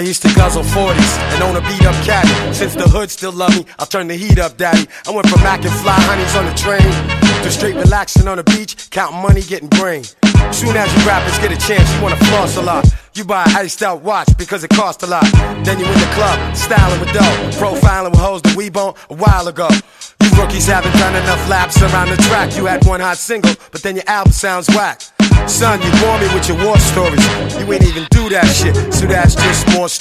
I used to guzzle 40s and own a beat up caddy. Since the hood still love me, I'll turn the heat up, daddy. I went from Mac and fly honeys on the train to straight relaxing on the beach, counting money, getting brain. Soon as you rappers get a chance, you wanna floss a lot. You buy an iced out watch because it costs a lot. Then you in the club, styling with dough, profiling with hoes that we bone a while ago. You rookies haven't done enough laps around the track. You had one hot single, but then your album sounds whack. Son, you bore me with your war stories. You ain't even do that shit, so that's just more